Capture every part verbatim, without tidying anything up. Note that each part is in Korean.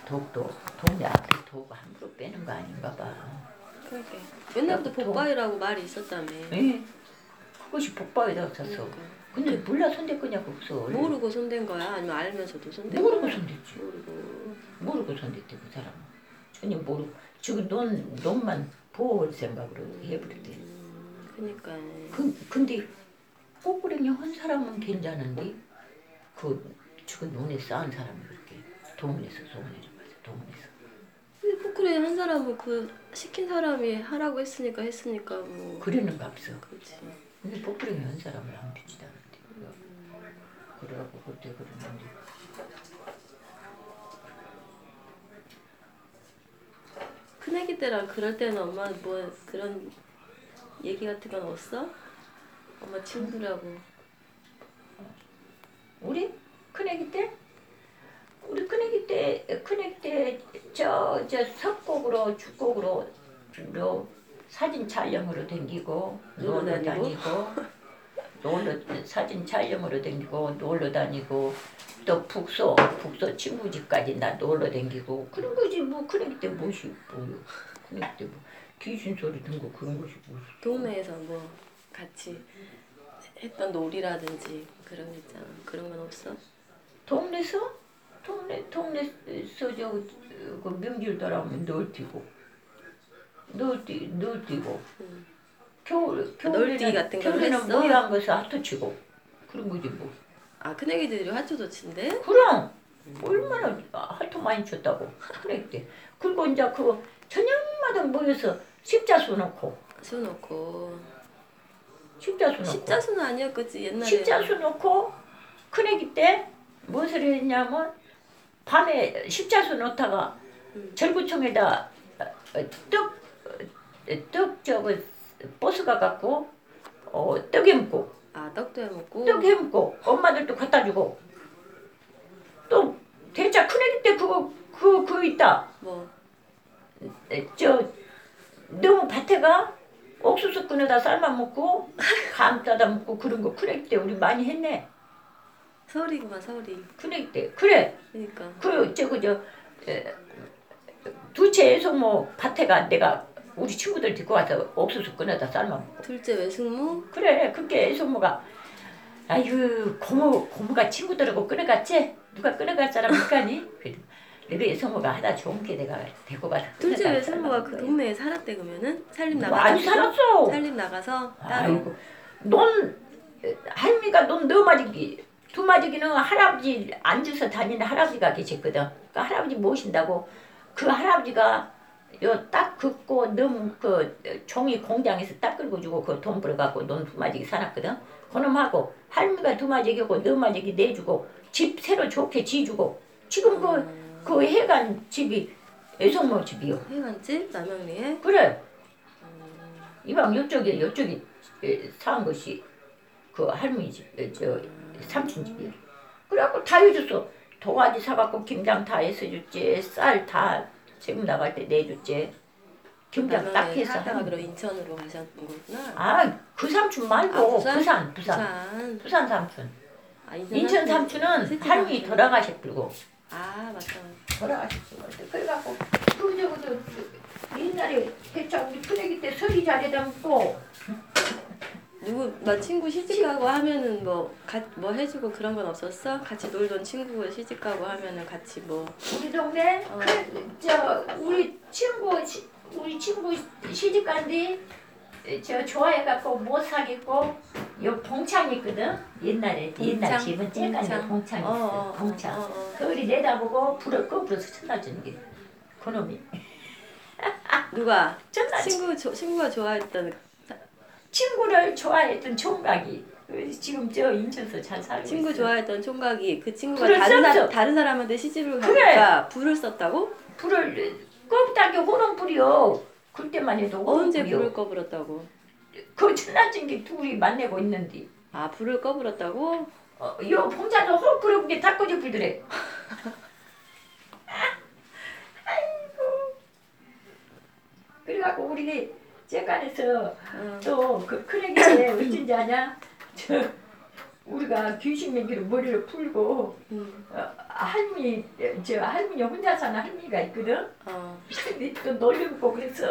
독도 동네 앞에 독 함부로 빼는 거 아닌가 봐. 그러게. 옛날부터 독. 복바위라고 말이 있었다며. 예. 그것이 복바위라고 쳤어. 그러니까. 근데 몰라 손댈 거냐고 없어. 모르고 손댄 거야? 아니면 알면서도 손댄 모르고 거야? 손댔지. 모르고. 모르고 손댔대 그 사람은. 전혀 모르고. 지금 넌 넌만 보호할 생각으로 해버렸대. 음, 그니까. 그, 근데 꼬꾸랭이 한 사람은 괜찮은데 그 죽은 논에 쌓은 사람이 그렇게 동원해서 소원해준 거지. 동원해서. 포크레 한 사람은 그 시킨 사람이 하라고 했으니까 했으니까 뭐. 그래는 값어. 그렇지. 근데 꼬꾸랭이 한 사람을 안 비치지 않았대. 그래갖고 그때 그랬는데. 큰애기 때랑 그럴 때는 엄마 뭐 그런 얘기 같은 건 없어? 엄마 친구들하고. 우리 큰애기 때? 우리 큰애기 때, 큰애기 때, 저, 저, 석곡으로, 죽곡으로, 로 사진 촬영으로 댕기고, 놀러 놀러 다니고? 다니고, 놀러, 사진 촬영으로 댕기고, 놀러 다니고, 또 북소, 북소 친구 집까지 나 놀러 댕기고, 그런 거지, 뭐, 큰애기 때 무엇이, 뭐, 큰애기 때 뭐, 귀신 소리 듣고 그런 것이 무엇이. 동네에서 뭐 같이 했던 놀이라든지 그런 거 있잖아. 그런 건 없어? 동네서? 동네, 동네서 저, 그 명절 따라오면 널뛰고, 널뛰, 널뛰고, 응. 겨울, 널뛰기 겨울에는, 같은 걸 겨울에는 했어? 모양 것을 하트 치고, 그런 거지 뭐. 아 큰애기들이 화초도 친대? 그럼, 얼마나 하트 많이 쳤다고, 그랬대. 그리고 이제 그 저녁마다 모여서 십자수 놓고, 수 놓고. 십자수 놓고, 십자수는 아니었겠지 옛날에. 십자수 놓고, 큰애기 때 무엇을 했냐면, 밤에 십자수 놓다가 응. 절구청에다 떡, 떡 저거 버스 가갖고 어, 떡 해먹고 아 떡도 해먹고. 떡 해먹고 엄마들도 갖다 주고 또 대차 큰애기 때 그거 그거 그거 있다. 뭐. 저 너무 밭에가 옥수수 꺼내다 삶아 먹고 감 따다 먹고 그런 거 큰애기 때 우리 많이 했네. 서울이구만 서울이. 큰애기 때 그래. 그러니까. 그 저거 저 에, 두째 애송모 밭에가 내가 우리 친구들 데리고 와서 옥수수 꺼내다 삶아 먹고 둘째 외숙모. 그래 그렇게 애송모가 아유 고모 고모가 친구들하고 끌어갔지 누가 끌어갈 사람 있까니 그래도 내가 애송모가 하다 좋은 게 내가 데리고 가서 둘째 꺼내다 외숙모가 삶아 그 먹은 동네에 살았대 그러면은 살림 거야. 나가서. 많이 살았어. 살림 나가서 따로. 아이고 넌 할미가 넌 너 마지기 두 마지기는 할아버지 앉아서 다니는 할아버지가 계셨거든. 그 할아버지 모신다고 그 할아버지가 요 딱 긋고 너무 그 종이 공장에서 딱 긁어주고 그 돈 벌어갖고 넌 두 마지기 사놨거든. 그놈하고 할미가 두 마지기고 너 마지기 내주고 집 새로 좋게 지주고 지금 그, 그 해간 집이 애송모 집이요. 해간집 남영리에. 그래. 이방 요쪽에 요쪽이 사은 것이 그 할머니 집, 저 삼촌 집이야. 그래갖고 다 해줬어. 도가지 사갖고 김장 다 해서 줬지. 쌀 다 지금 나갈 때 내줬지. 김장 딱 남영리에 해서. 살다가 하는 그럼 인천으로 가셨던 거구나. 아, 그 삼촌 말고 아, 부산? 부산, 부산, 부산. 부산 삼촌. 아, 인천, 인천 삼촌은 셋째 할머니 삼촌. 돌아가셨고. 아 맞다. 돌아가셨어. 그래갖고 그 저거 저 옛날에 대창 우리 큰애기 때 서리 자리에다 묻고. 누구 나 친구 시집가고 하면은 뭐 가, 뭐 해주고 그런 건 없었어? 같이 놀던 친구 시집가고 하면은 같이 뭐. 우리 동네 어. 그, 저 우리 친구 시, 우리 친구 시집 간뒤 저 좋아해갖고 못 사겠고 요 봉창 있거든 옛날에 옛날 봉창? 집은 쬐깐데 봉창 있어 어, 어, 봉창 어, 어, 어. 그걸 내다보고 불을 거꾸로서 쳐다주는 게 그놈이 누가? 전날 친구 조, 친구가 좋아했던 친구를 좋아했던 총각이 지금 저 인천서 잘 살고 친구 있어. 좋아했던 총각이 그 친구가 불을 다른 썼죠. 사람 다른 사람한테 시집을 그래. 가니까 불을 썼다고? 불을 껍데기 호롱불이요 그때만 해도 언제 호롱불이요. 불을 꺼불었다고? 그 천나진게 둘이 만나고 있는데 아 불을 꺼불었다고? 어, 요 봉자도 홀 끓여본 게 닭꼬치 불더래. 아이고. 그래갖고 우리 째간에서 응. 또그 큰애기에 어쩐지 아냐? 저 우리가 귀신 먹이로 머리를 풀고 응. 어, 할머니 저 할머니 혼자 사는 할머니가 있거든. 어. 근데 또 놀리고 그래서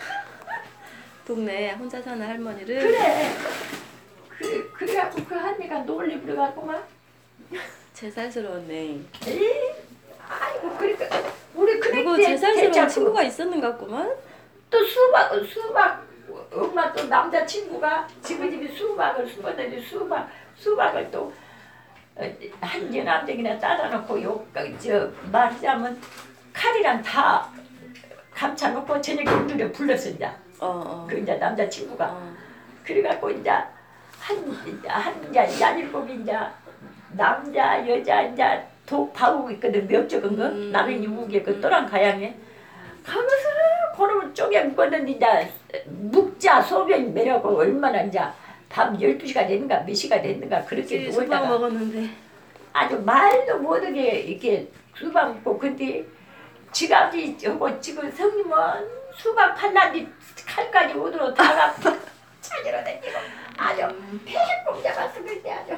동네에 혼자 사는 할머니를. 그래. 그 그래갖고 그 할머니가 놀리 그래갖고만. 제살스러웠네. 에이, 아이고 그러니까 우리 그때 누구 제살스러운 대자고 친구가 있었는 것 같구만. 또 수박 수박 엄마 또 남자 친구가 지금 집에 수박을 수박을 수박 수박을 또 한 개 남자기나 따다 놓고 요저 말하자면 칼이랑 다 감춰놓고 저녁에 우리를 불렀어 이제. 어 어. 그 이제 남자 친구가 어. 그래갖고 이제 한한 이제 야일곱 이제 남자 여자 이제 독 바우고 있거든 몇 적은 거 음. 나는 이무게 그 또랑 가양에 가면서 그놈을 쪼개 묶었는데 이제 묵자 소변 매려고 얼마나 이제 밤 열두 시가 됐는가 몇 시가 됐는가 그렇게 그치, 수박 누워다가 먹었는데. 아주 말도 못하게 이렇게 수박 먹고 근데 지갑이 저거 지금 성님은 수박 팔란지 칼까지 오도록 다가 찾으러 다니고 아주 배꼽 잡았어 그때 아주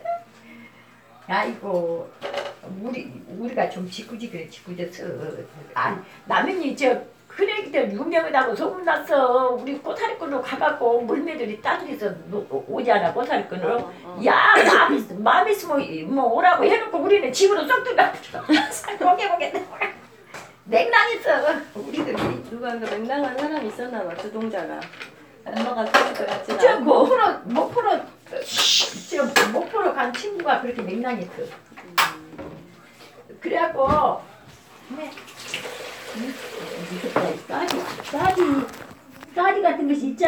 아이고 우리 우리가 좀 짓궂게 짓궂었어. 아 남편이 저 그래기들 유명하다고 소문났어. 우리 꼬사리꾼으로 가갖고 물매들이 따뜻해서 노- 오지 않아 꼬사리꾼으로. 어, 어. 야 마음 있 마음 있으면 뭐 오라고 해놓고 우리는 집으로 쏙 들어가. 고개 고개 냉랑했어 우리들이. 누가 그 맹랑한 사람이 있었나 봐. 주동자가. 엄마가 그럴 것 같진 저 않고. 목포로 목포로 저 목포로 간 친구가 그렇게 냉랑했어. 그래갖고 네. 음, 이거 싸지 싸지 싸지 같은 것이 있잖아.